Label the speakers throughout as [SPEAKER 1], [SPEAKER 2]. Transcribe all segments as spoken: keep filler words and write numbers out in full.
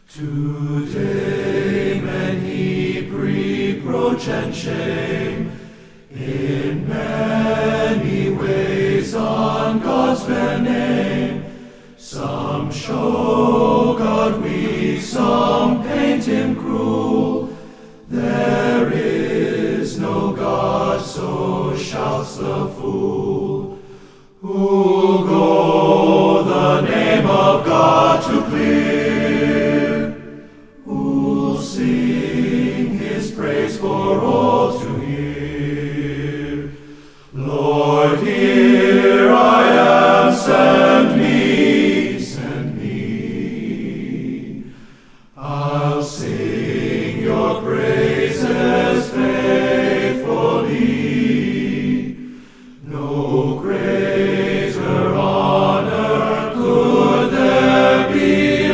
[SPEAKER 1] Today men heap reproach and shame in many ways on God's fair name. Some show God weak, some paint him cruel. There is no God, so shouts the fool. Who'll go the name of God to clear? Who'll sing his praise for all to hear? Lord, here I am, send me, send me. I'll sing your praises faithfully. No greater honor could there be,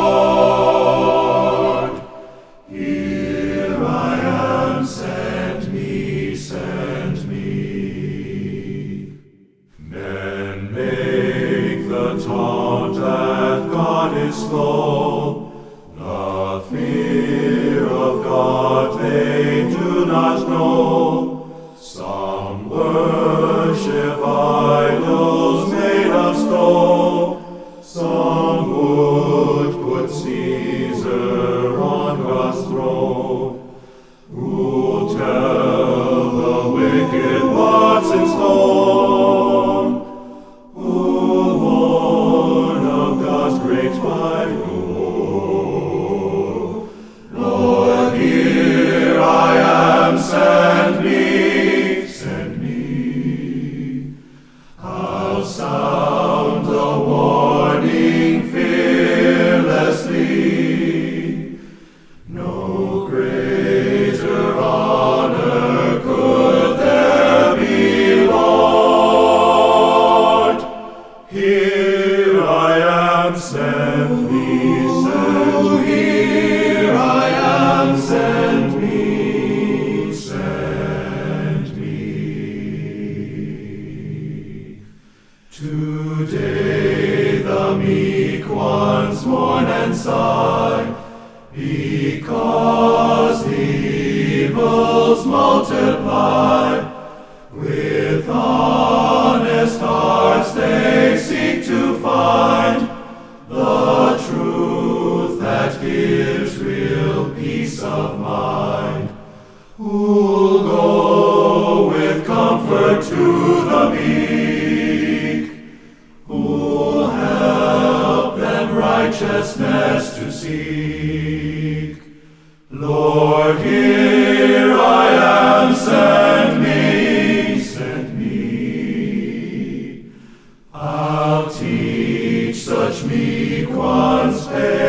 [SPEAKER 1] Lord. Here I am, send me, send me. Men make the taunt that God is slow. The fear of God they do not know. Some worship idols made of stone. Some would put Caesar on God's throne. Who'll tell the wicked what's in store? Who'll warn of God's great fight? Oh, Lord, here I am, send me, send me. I'll sound the warning fearlessly. No greater honor could there be, Lord. Here I am, send me, send me. Here I am, send me, send me. Today the meek ones mourn and sigh, because the evils multiply. With honest hearts they seek to find the truth that gives real peace of mind. Who'll go with comfort to the meek? Who'll help them righteousness to seek? Lord, here I am, send me, send me. I'll teach such meek ones faith.